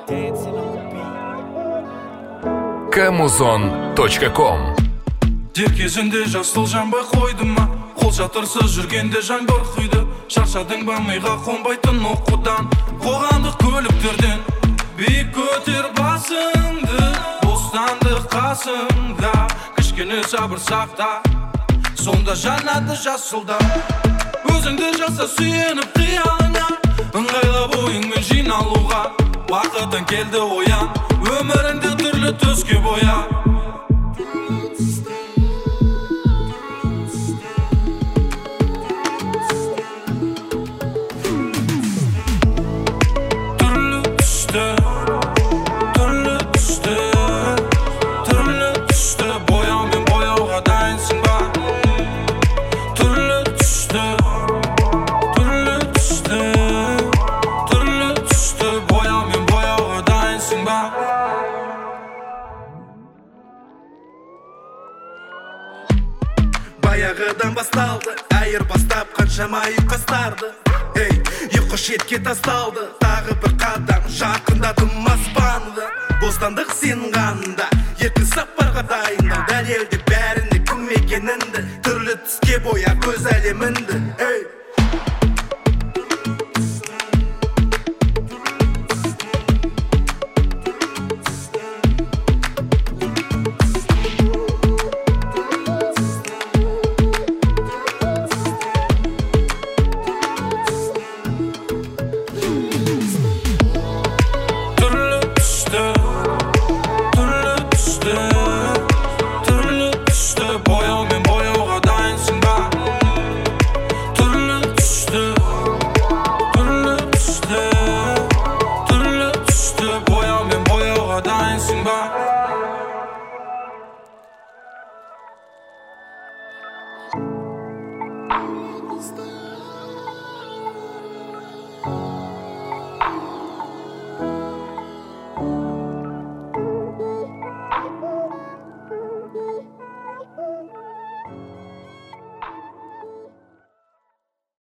Kamuzon.com. Дер кезінде жасыл жанбай қойды ма? Қол шатырсыз жүргенде жан көрқиді. Шаршадың ба миға қонбайтын оқудан, қоғамдық көліктерден. Биік көтер басыңды, бостандық қасыңда. Кішкене сабыр сақта, сонда жанады жасылда. Өзіңді жаса сүйеніп қиялыңа, ыңғайлап ойыңмен жиналуға. Уақытың келді оян, өміріңді түрлі түске боя. Баяғыдан басталды, айыр бастап қаншама ұйқастарды. Ей, ұйқы шетке тасталды, тағы бір қадам жақындадым аспанды. Бостандық сенің қанында, еркін сапарға дайындал. Дәлелде бәріне кім екеніңді, түрлі түске боя көз әлеміңді. Ей, dancing by